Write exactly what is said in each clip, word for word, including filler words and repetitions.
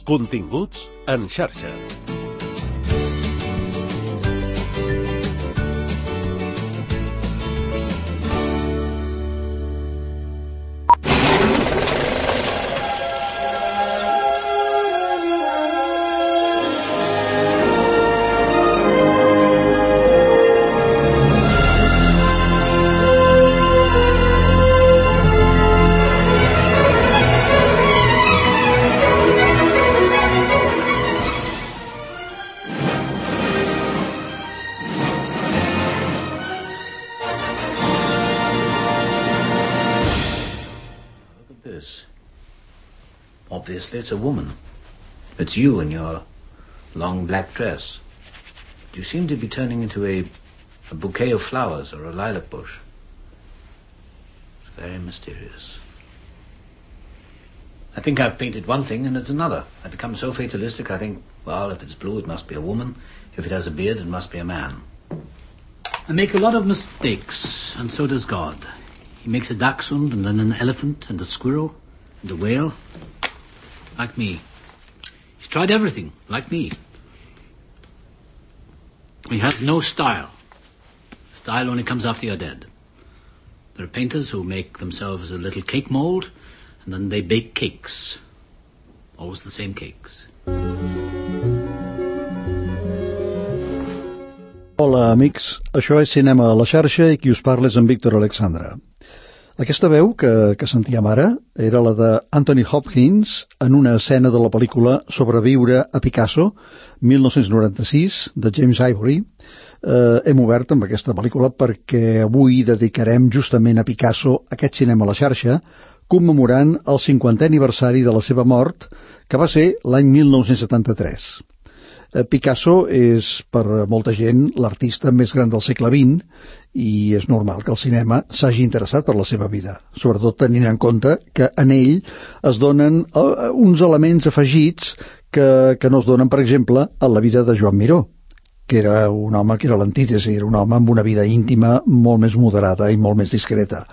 Continguts en xarxa. Obviously, it's a woman. It's you in your long black dress. You seem to be turning into a, a bouquet of flowers or a lilac bush. It's very mysterious. I think I've painted one thing and it's another. I become so fatalistic, I think, well, if it's blue, it must be a woman. If it has a beard, it must be a man. I make a lot of mistakes, and so does God. He makes a dachshund, and then an elephant, and a squirrel, and a whale. Like me. He's tried everything, like me. He has no style. Style only comes after you're dead. There are painters who make themselves a little cake mold, and then they bake cakes. Always the same cakes. Hola, amics. Això és Cinema a la xarxa i qui us parla és en Víctor Alexandre. Aquesta veu que, que sentíem ara era la de Anthony Hopkins en una escena de la pel·lícula Sobreviure a Picasso, mil nou-cents noranta-sis, de James Ivory. Eh, hem obert amb aquesta pel·lícula perquè avui dedicarem justament a Picasso aquest cinema a la xarxa, commemorant el cinquantè aniversari de la seva mort, que va ser l'any mil nou-cents setanta-tres. Picasso és, per molta gent, l'artista més gran del segle vint i és normal que el cinema s'hagi interessat per la seva vida, sobretot tenint en compte que en ell es donen uns elements afegits que, que no es donen, per exemple, a la vida de Joan Miró, que era un home que era l'antítesi, era un home amb una vida íntima molt més moderada i molt més discreta.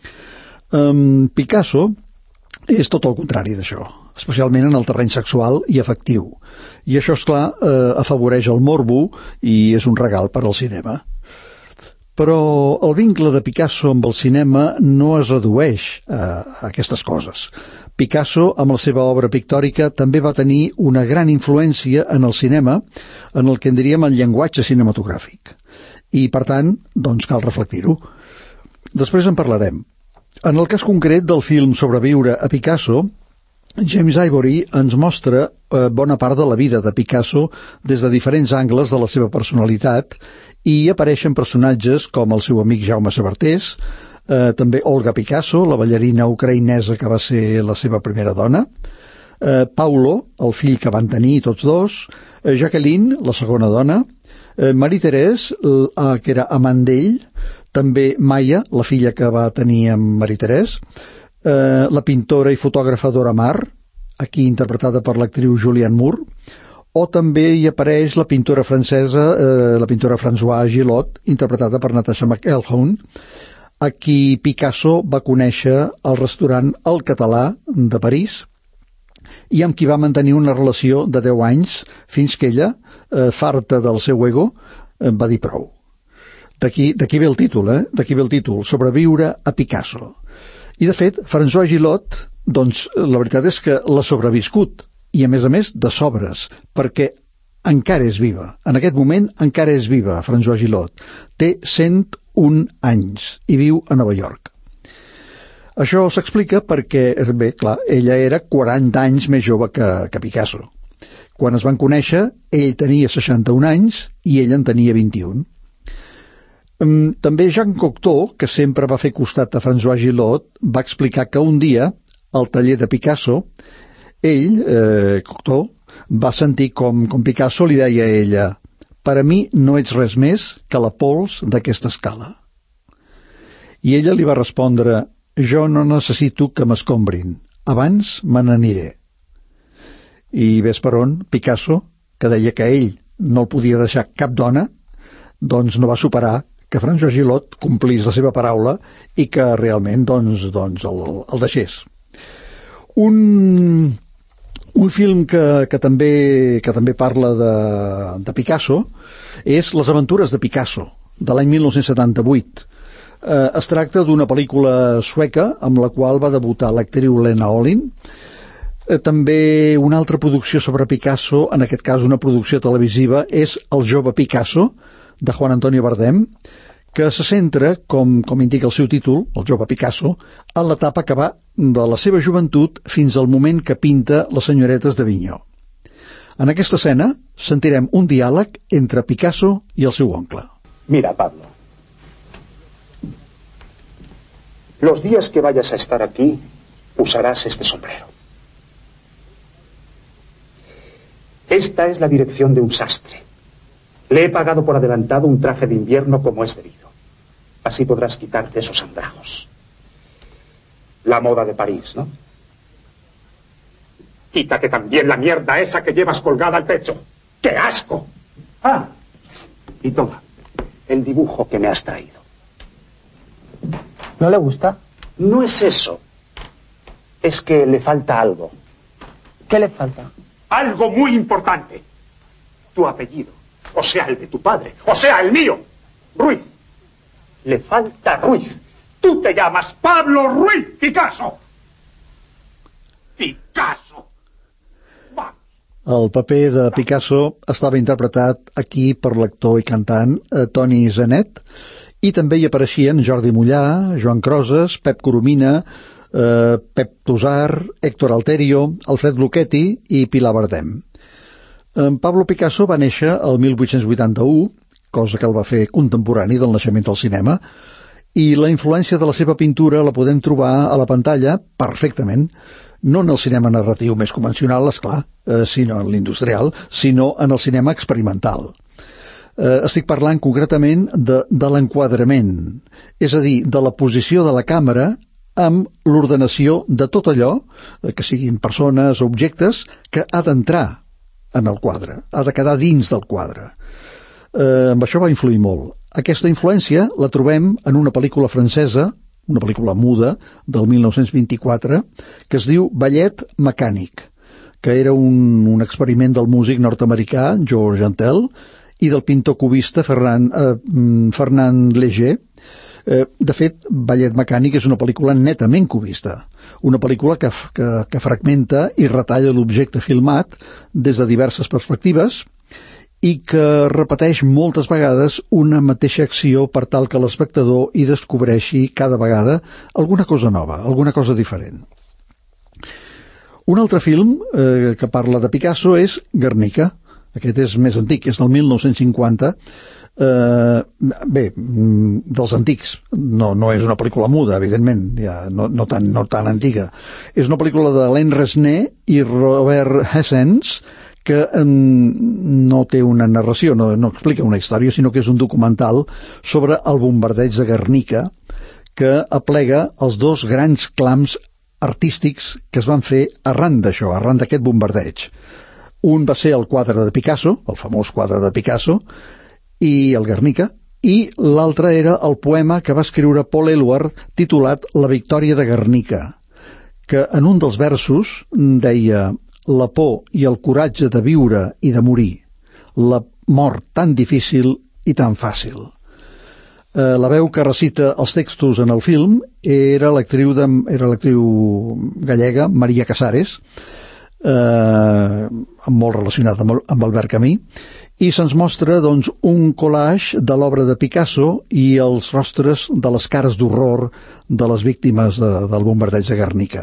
Um, Picasso és tot el contrari d'això, especialment en el terreny sexual i afectiu. I això, esclar, eh, afavoreix el morbo i és un regal per al cinema. Però el vincle de Picasso amb el cinema no es redueix a aquestes coses. Picasso, amb la seva obra pictòrica, també va tenir una gran influència en el cinema, en el que en diríem el llenguatge cinematogràfic. I, per tant, doncs cal reflectir-ho. Després en parlarem. En el cas concret del film Sobreviure a Picasso, James Ivory ens mostra eh, bona part de la vida de Picasso des de diferents angles de la seva personalitat i apareixen personatges com el seu amic Jaume Sabartés, eh, també Olga Picasso, la ballarina ucraïnesa que va ser la seva primera dona, eh, Paulo, el fill que van tenir tots dos, eh, Jacqueline, la segona dona, eh, Marie-Thérèse, eh, que era amant d'ell, també Maya, la filla que va tenir amb Marie-Thérèse, Eh, la pintora i fotògrafa Dora Maar, aquí interpretada per l'actriu Julianne Moore, o també hi apareix la pintora francesa, eh, la pintora Françoise Gillot, interpretada per Natasha McElhone, a qui Picasso va conèixer al restaurant El Català de París i amb qui va mantenir una relació de deu anys fins que ella, eh, farta del seu ego, eh, va dir prou. D'aquí, d'aquí ve el títol, eh? D'aquí ve el títol, Sobreviure a Picasso. I, de fet, Françoise Gillot, doncs, la veritat és que l'ha sobreviscut, i, a més a més, de sobres, perquè encara és viva. En aquest moment encara és viva, Françoise Gillot. Té cent un anys i viu a Nova York. Això s'explica perquè, bé, clar, ella era quaranta anys més jove que, que Picasso. Quan es van conèixer, ell tenia seixanta-un anys i ella en tenia vint-i-un. També Jean Cocteau, que sempre va fer costat a Françoise Gillot, va explicar que un dia, al taller de Picasso, ell, eh, Cocteau, va sentir com, com Picasso li deia a ella: «Per a mi no ets res més que la pols d'aquesta escala». I ella li va respondre: «Jo no necessito que m'escombrin, abans me n'aniré». I ves per on, Picasso, que deia que ell no el podia deixar cap dona, doncs no va superar que Françoise Gillot complís la seva paraula i que realment doncs, doncs el, el deixés. Un, un Un film que, que, també, que també parla de, de Picasso és Les aventures de Picasso, de l'any mil nou-cents setanta-vuit. Eh, es tracta d'una pel·lícula sueca amb la qual va debutar l'actriu Lena Olin. Eh, també una altra producció sobre Picasso, en aquest cas una producció televisiva, és El jove Picasso, de Juan Antonio Bardem, que se centra, com, com indica el seu títol, El jove Picasso, en l'etapa que va de la seva joventut fins al moment que pinta les senyoretes d'Avinyó. En aquesta escena sentirem un diàleg entre Picasso i el seu oncle. Mira, Pablo. Los días que vayas a estar aquí, usarás este sombrero. Esta es la dirección de un sastre. Le he pagado por adelantado un traje de invierno como es debido. Así podrás quitarte esos andrajos. La moda de París, ¿no? Quítate también la mierda esa que llevas colgada al pecho. ¡Qué asco! Ah, y toma, el dibujo que me has traído. ¿No le gusta? No es eso. Es que le falta algo. ¿Qué le falta? Algo muy importante. Tu apellido. O sea, el de tu padre. O sea, el mío. Ruiz. Le falta Ruiz. Tú te llamas Pablo Ruiz Picasso. Picasso. Vamos. El paper de Picasso estava interpretat aquí per l'actor i cantant eh, Toni Zenet, i també hi apareixien Jordi Mollà, Joan Croses, Pep Coromina, eh, Pep Tosar, Héctor Alterio, Alfred Lucchetti i Pilar Bardem. En Pablo Picasso va néixer el mil vuit-cents vuitanta-u, cosa que el va fer contemporani del naixement del cinema, i la influència de la seva pintura la podem trobar a la pantalla perfectament, no en el cinema narratiu més convencional, esclar, eh, sinó en l'industrial, sinó en el cinema experimental. Eh, estic parlant concretament de, de l'enquadrament, és a dir, de la posició de la càmera amb l'ordenació de tot allò, eh, que siguin persones o objectes, que ha d'entrar en el quadre, ha de quedar dins del quadre. Eh, amb això va influir molt. Aquesta influència la trobem en una pel·lícula francesa, una pel·lícula muda, del mil nou-cents vint-i-quatre, que es diu Ballet mecànic, que era un, un experiment del músic nord-americà George Antel i del pintor cubista Ferran, eh, Fernand Léger. Eh, de fet, Ballet mecànic és una pel·lícula netament cubista, una pel·lícula que, que, que fragmenta i retalla l'objecte filmat des de diverses perspectives i que repeteix moltes vegades una mateixa acció per tal que l'espectador hi descobreixi cada vegada alguna cosa nova, alguna cosa diferent. Un altre film eh, que parla de Picasso és Guernica. Aquest és més antic, és del mil nou-cents cinquanta. Eh, bé, dels antics. No, no és una pel·lícula muda, evidentment, ja, no, no, tan, no tan antiga. És una pel·lícula de Alain Resnais i Robert Hessens, que eh, no té una narració, no, no explica una història, sinó que és un documental sobre el bombardeig de Guernica, que aplega els dos grans clams artístics que es van fer arran d'això, arran d'aquest bombardeig. Un va ser el quadre de Picasso, el famós quadre de Picasso, i el Guernica, i l'altre era el poema que va escriure Paul Eluard titulat La victòria de Guernica, que en un dels versos deia: la por i el coratge de viure i de morir, la mort tan difícil i tan fàcil. Eh, la veu que recita els textos en el film era l'actriu de, era l'actriu gallega Maria Casares, eh, molt relacionada amb, amb Albert Camus, i se'ns mostra doncs, un collage de l'obra de Picasso i els rostres de les cares d'horror de les víctimes de, del bombardeig de Guernica.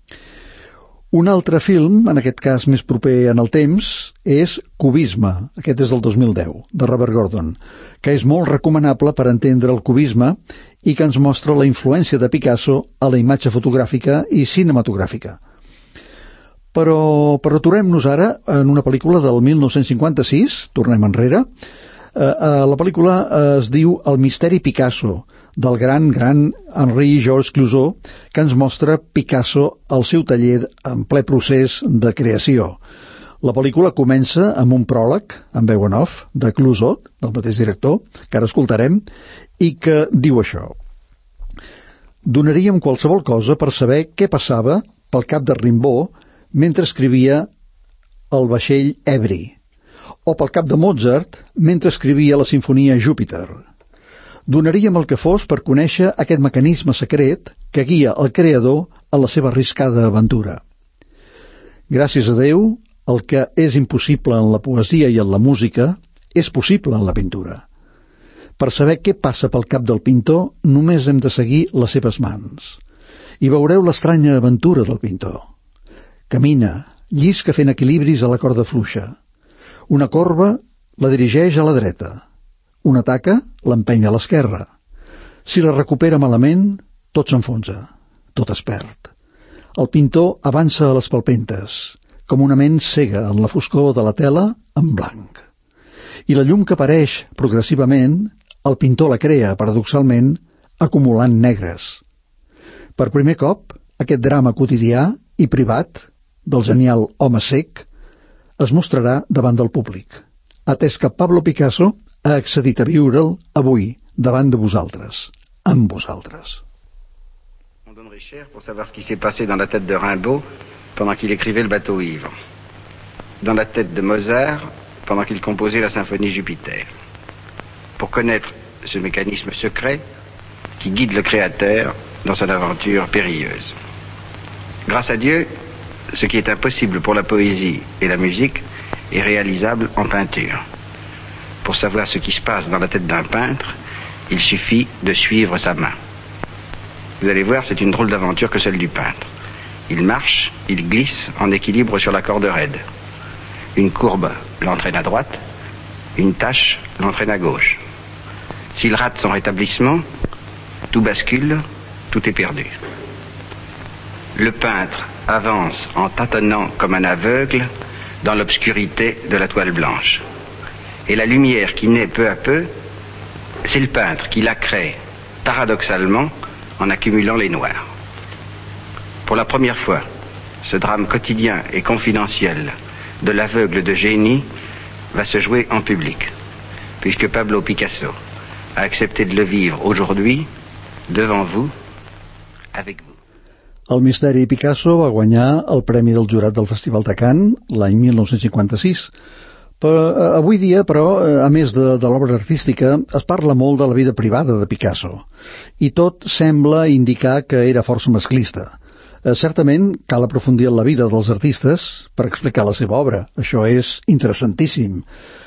Un altre film, en aquest cas més proper en el temps, és Cubisme, aquest és del dos mil deu, de Robert Gordon, que és molt recomanable per entendre el cubisme i que ens mostra la influència de Picasso a la imatge fotogràfica i cinematogràfica. Però, però aturem-nos ara en una pel·lícula del mil nou-cents cinquanta-sis, tornem enrere. Eh, la pel·lícula es diu El misteri Picasso, del gran, gran Henri-Georges Clouzot, que ens mostra Picasso al seu taller en ple procés de creació. La pel·lícula comença amb un pròleg, amb veu en off, de Clouzot, del mateix director, que ara escoltarem, i que diu això: donaríem qualsevol cosa per saber què passava pel cap de Rimbaud mentre escrivia el vaixell Ebri, o pel cap de Mozart mentre escrivia la sinfonia Júpiter. Donaríem el que fos per conèixer aquest mecanisme secret que guia el creador a la seva arriscada aventura. Gràcies a Déu, el que és impossible en la poesia i en la música és possible en la pintura. Per saber què passa pel cap del pintor, només hem de seguir les seves mans. I veureu l'estranya aventura del pintor. Camina, llisca fent equilibris a la corda fluixa. Una corba la dirigeix a la dreta. Una taca l'empeny a l'esquerra. Si la recupera malament, tot s'enfonsa, tot es perd. El pintor avança a les palpentes, com una ment cega en la foscor de la tela en blanc. I la llum que apareix progressivament, el pintor la crea, paradoxalment, acumulant negres. Per primer cop, aquest drama quotidià i privat del genial home cec es mostrarà davant del públic, atès que Pablo Picasso ha accedit a viure'l avui davant de vosaltres, amb vosaltres. On donnerait cher pour savoir ce qui s'est passé dans la tête de Rimbaud pendant qu'il écrivait le bateau ivre, dans la tête de Mozart pendant qu'il composait la symphonie Jupiter, pour connaître ce mécanisme secret qui guide le créateur dans son aventure périlleuse. Grâce à Dieu, ce qui est impossible pour la poésie et la musique est réalisable en peinture. Pour savoir ce qui se passe dans la tête d'un peintre, il suffit de suivre sa main. Vous allez voir, c'est une drôle d'aventure que celle du peintre. Il marche, il glisse en équilibre sur la corde raide. Une courbe l'entraîne à droite, une tache l'entraîne à gauche. S'il rate son rétablissement, tout bascule, tout est perdu. Le peintre avance en tâtonnant comme un aveugle dans l'obscurité de la toile blanche. Et la lumière qui naît peu à peu, c'est le peintre qui la crée, paradoxalement, en accumulant les noirs. Pour la première fois, ce drame quotidien et confidentiel de l'aveugle de génie va se jouer en public, puisque Pablo Picasso a accepté de le vivre aujourd'hui, devant vous, avec vous. El misteri Picasso va guanyar el Premi del Jurat del Festival de Cannes l'any mil nou-cents cinquanta-sis. Però, avui dia, però, a més de, de l'obra artística, es parla molt de la vida privada de Picasso, i tot sembla indicar que era força masclista. Eh, certament, cal aprofundir en la vida dels artistes per explicar la seva obra. Això és interessantíssim.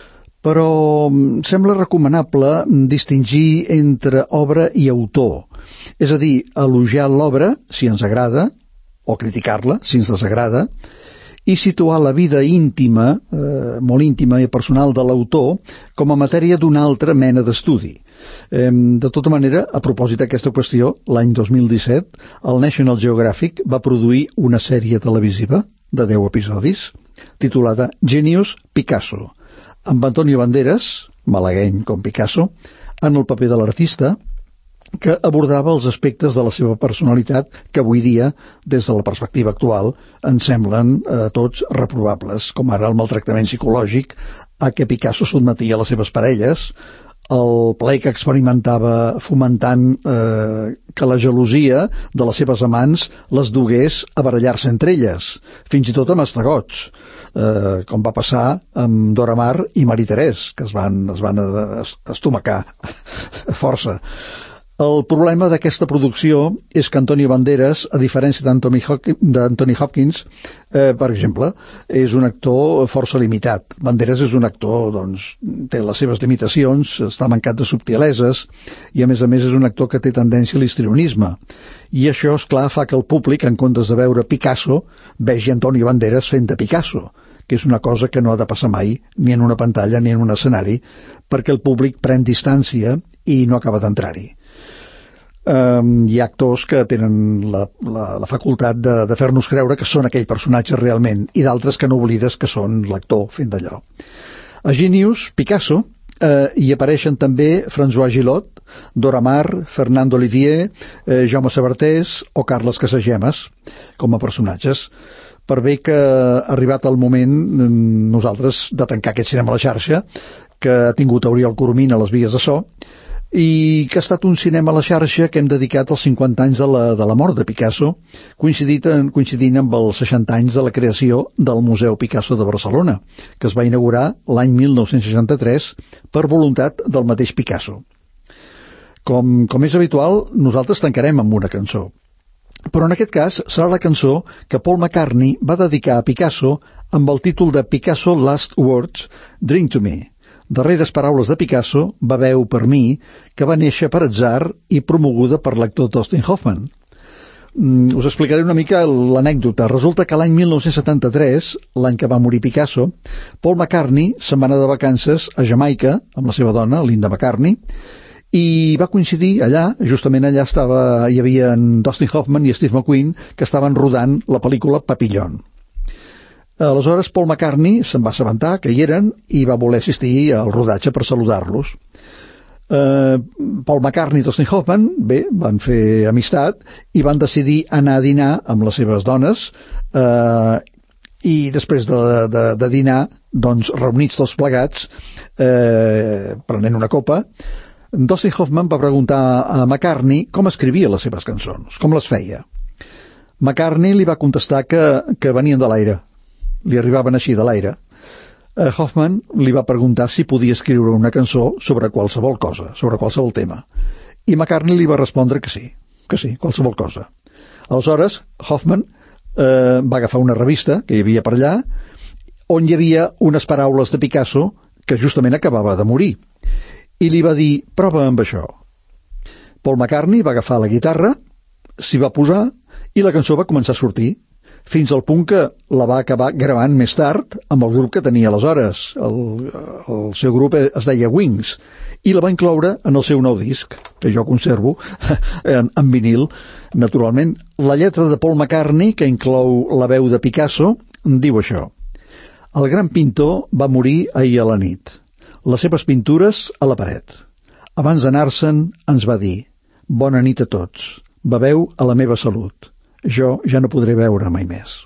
Però sembla recomanable distingir entre obra i autor. És a dir, elogiar l'obra, si ens agrada, o criticar-la, si ens desagrada, i situar la vida íntima, eh, molt íntima i personal de l'autor, com a matèria d'una altra mena d'estudi. Eh, de tota manera, a propòsit d'aquesta qüestió, l'any dos mil disset, el National Geographic va produir una sèrie televisiva de deu episodis, titulada Genius Picasso, amb Antonio Banderas, malagueny com Picasso, en el paper de l'artista, que abordava els aspectes de la seva personalitat que avui dia, des de la perspectiva actual, ens semblen eh, tots reprovables, com ara el maltractament psicològic a què Picasso sotmetia les seves parelles, el plaer que experimentava fomentant eh, que la gelosia de les seves amants les dugués a barallar-se entre elles, fins i tot amb estagots, eh, com va passar amb Dora Maar i Marie Thérèse, que es van, es van estomacar a força. El problema d'aquesta producció és que Antonio Banderas, a diferència d'Anthony Hopkins, eh, per exemple, és un actor força limitat. Banderas és un actor, doncs, té les seves limitacions, està mancat de subtileses, i a més a més és un actor que té tendència a l'histrionisme. I això, esclar, fa que el públic, en comptes de veure Picasso, vegi Antonio Banderas fent de Picasso, que és una cosa que no ha de passar mai, ni en una pantalla ni en un escenari, perquè el públic pren distància i no acaba d'entrar-hi. Um, hi ha actors que tenen la, la, la facultat de, de fer-nos creure que són aquell personatge realment, i d'altres que no oblides que són l'actor fent d'allò. A Genius, Picasso, eh, hi apareixen també François Gillot, Dora Maar, Fernando Olivier, eh, Jaume Sabartés o Carles Casagemas com a personatges. Per bé que ha arribat el moment nosaltres de tancar aquest cinema a la xarxa, que ha tingut Oriol Coromina a les vies de so, i que ha estat un cinema a la xarxa que hem dedicat als cinquanta anys de la, de la mort de Picasso, coincidint, coincidint amb els seixanta anys de la creació del Museu Picasso de Barcelona, que es va inaugurar l'any mil nou-cents seixanta-tres per voluntat del mateix Picasso. Com, com és habitual, nosaltres tancarem amb una cançó. Però en aquest cas serà la cançó que Paul McCartney va dedicar a Picasso amb el títol de Picasso Last Words, Drink to Me. Darreres paraules de Picasso, beveu per mi, que va néixer per atzar i promoguda per l'actor Dustin Hoffman. Mm, us explicaré una mica l'anècdota. Resulta que l'any mil nou-cents setanta-tres, l'any que va morir Picasso, Paul McCartney se'n va anar de vacances a Jamaica amb la seva dona, Linda McCartney, i va coincidir allà, justament allà estava, hi havia en Dustin Hoffman i Steve McQueen, que estaven rodant la pel·lícula Papillon. Aleshores, Paul McCartney se'n va assabentar que hi eren i va voler assistir al rodatge per saludar-los. Uh, Paul McCartney i Dustin Hoffman, bé, van fer amistat i van decidir anar a dinar amb les seves dones uh, i després de, de, de dinar, doncs, reunits tots plegats, uh, prenent una copa, Dustin Hoffman va preguntar a McCartney com escrivia les seves cançons, com les feia. McCartney li va contestar que, que venien de l'aire, li arribaven així de l'aire. Uh, Hoffman li va preguntar si podia escriure una cançó sobre qualsevol cosa, sobre qualsevol tema. I McCartney li va respondre que sí, que sí, qualsevol cosa. Aleshores, Hoffman uh, va agafar una revista que hi havia per allà, on hi havia unes paraules de Picasso que justament acabava de morir. I li va dir, prova amb això. Paul McCartney va agafar la guitarra, s'hi va posar i la cançó va començar a sortir, fins al punt que la va acabar gravant més tard amb el grup que tenia aleshores. El, el seu grup es deia Wings, i la va incloure en el seu nou disc, que jo conservo en, en vinil, naturalment. La lletra de Paul McCartney, que inclou la veu de Picasso, diu això. El gran pintor va morir ahir a la nit. Les seves pintures a la paret. Abans d'anar-se'n ens va dir: bona nit a tots, beveu a la meva salut. Jo ja no podré veure mai més.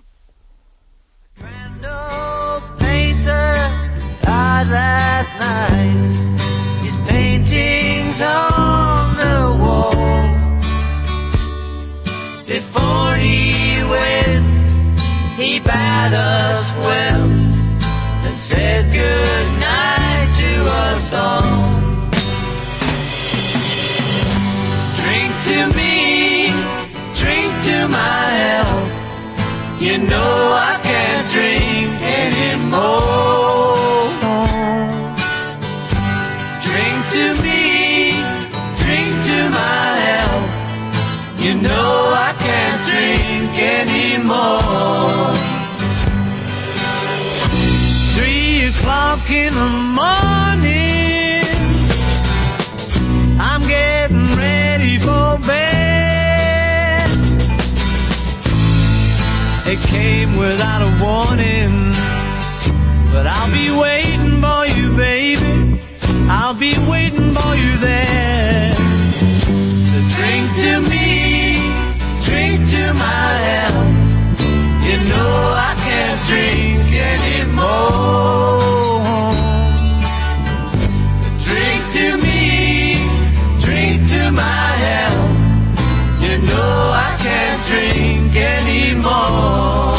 Grand old painter died last night. His paintings on the wall. Before he went, he bade us well and said good night to us all. Drink to me, drink to my health. You know I can't drink anymore. Drink to me, drink to my health. You know I can't drink anymore. Three o'clock in the morning, I'm getting ready for bed. It came without a warning, but I'll be waiting for you, baby. I'll be waiting for you there. So drink to me, drink to my health. You know I can't drink anymore. Drink to me, drink to my health. You know I can't drink anymore.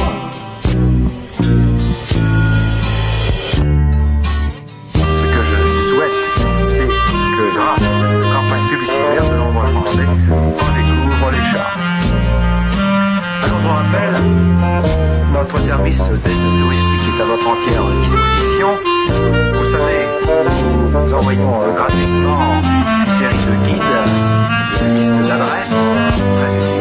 Ce que je souhaite, c'est que grâce à cette campagne publicitaire, de nombreux Français redécouvrent les chats. Alors je vous rappelle, notre service d'aide touristique est à votre entière disposition. Vous savez, nous envoyons gratuitement une série de guides, de listes d'adresses, très utiles.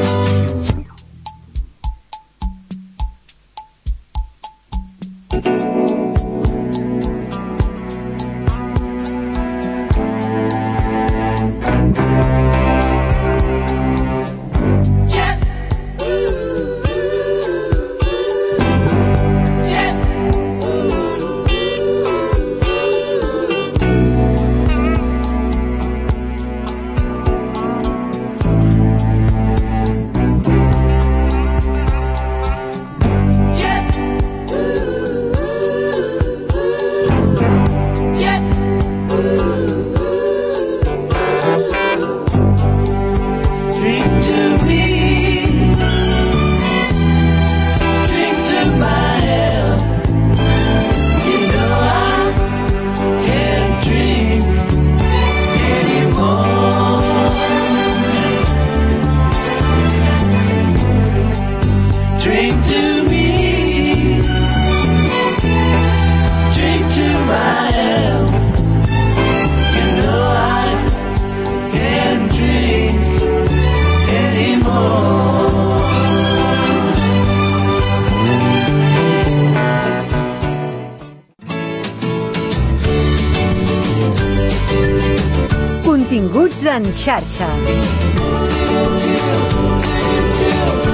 Continguts en xarxa.